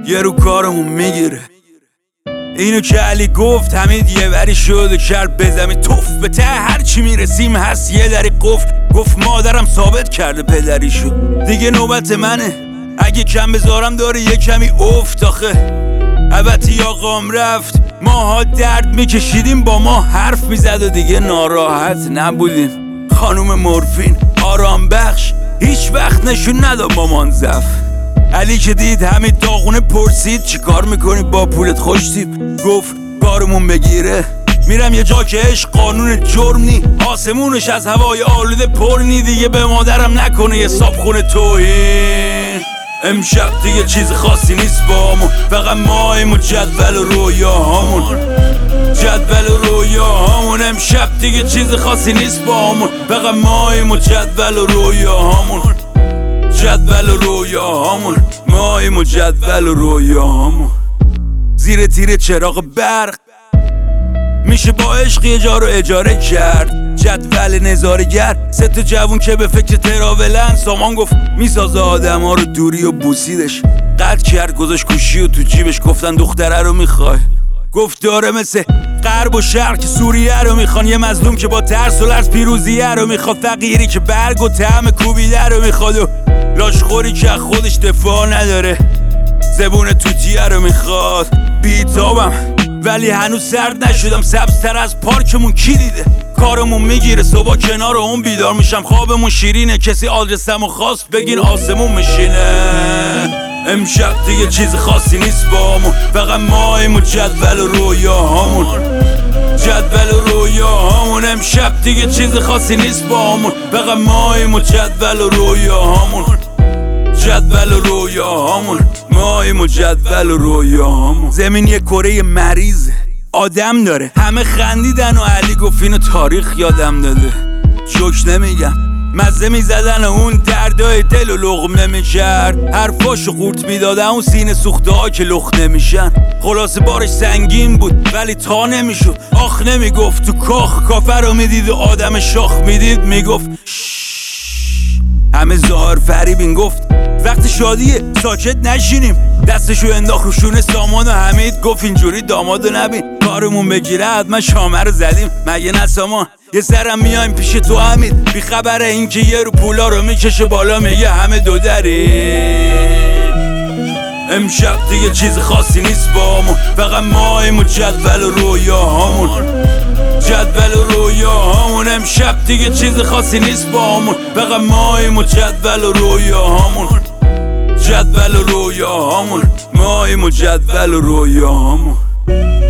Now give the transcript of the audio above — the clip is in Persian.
یه رو کارمون میگیره. اینو که علی گفت حمید یه وری شد و کرد به زمین توف. به ته هرچی میرسیم هست یه دری قفل. گفت مادرم ثابت کرده پدری شد. دیگه نوبت منه، اگه کم بذارم داره یه کمی افت. آخه البته آقام رفت، ماها درد میکشیدیم، با ما حرف میزد و دیگه ناراحت نبودیم. خانوم مورفین آرام بخش هیچ وقت نشون نداد مامان زف. علی که دید حمید داغونه پرسید چی کار میکنی با پولت خوشتیپ؟ گفت کارمون بگیره میرم یه جا که عشق قانون جرم نی، آسمونش از هوای آلوده پر نی. دیگه به مادرم نکنه یه صابخونه توهین. امشب دیگه چیز خاصی نیست بامون، فقط ماییم و جدول و رویاهامون. جدول و رویاهامون امشب دیگه چیز خاصی نیست بامون، فقط ماییم و جدول و رویاهامون. جدول و رویاهامون ماییم و جدول و رویاهامون. زیر تیر چراغ برق میشه با عشق یه جا رو اجاره کرد. جدول نظاره‌گر سه تا جوون که به فکر تراولن. سامان گفت میسازه آدم ها رو دوری و بوسیدش. قطع کرد گذاشت گوشی و تو جیبش. گفتن دختره رو میخوای؟ گفت داره مثل غرب و شرق که سوریه رو میخوان. یه مظلوم که با ترس و لرز پیروزیه رو میخواد. فقیری که برگ و طعم کوبیده رو میخواد و لاشخوری که خودش دفاع نداره. زبون توتیه رو میخواد. بیتابم ولی هنوز سرد نشدم. سبزتر از پارکمون کی دیده؟ کارمون میگیره صبح کنار اون بیدار میشم. خوابمون شیرینه کسی آدرسمو خواست بگین آسمون میشینه. امشب دیگه چیز خاصی نیست بامون، فقط ماییم و جدول و رویاهامون. جدول و رویاهامون امشب دیگه چیز خاصی نیست بامون، فقط ماییم و جدول و رویاهامون. جدول و رویاهامون ماییم و جدول و رویاهامون. زمین یه کره مریضه، آدم داره. همه خندیدن و علی گفت اینو تاریخ یادم داده. جوک نمیگم، مزه میزدن و اون دردای دل و لقمه میکرد. حرفاشو قورت میدادن اون سینه سوخته ها که لخت نمیشن. خلاصه بارش سنگین بود ولی تا نمیشد. آخ نمیگفت تو کاخ کافر رو میدید و آدم شاخ میدید میگفت همه ظاهر فریبین. گفت وقت شادیه ساکت نشینیم. دستشو انداخت رو شونه سامان و حمید. گفت اینجوری دامادو نبین، کارمون بگیره حتما شامه رو زدیم. مگه نه سامان؟ یه سرم میایم پیش تو حمید. بی خبره این که یه رو پولا رو میکشه بالا میگه همه دو دری. امشب دیگه چیز خاصی نیست بامون، فقط ماییم و جدول و رویاهامون. جدول و رویاهامون امشب دیگه چیز خاصی نیست بامون، فقط ماییم و جدول و رویاهامون. جدول و رویاهامون ماییم و جدول و رویاهامون.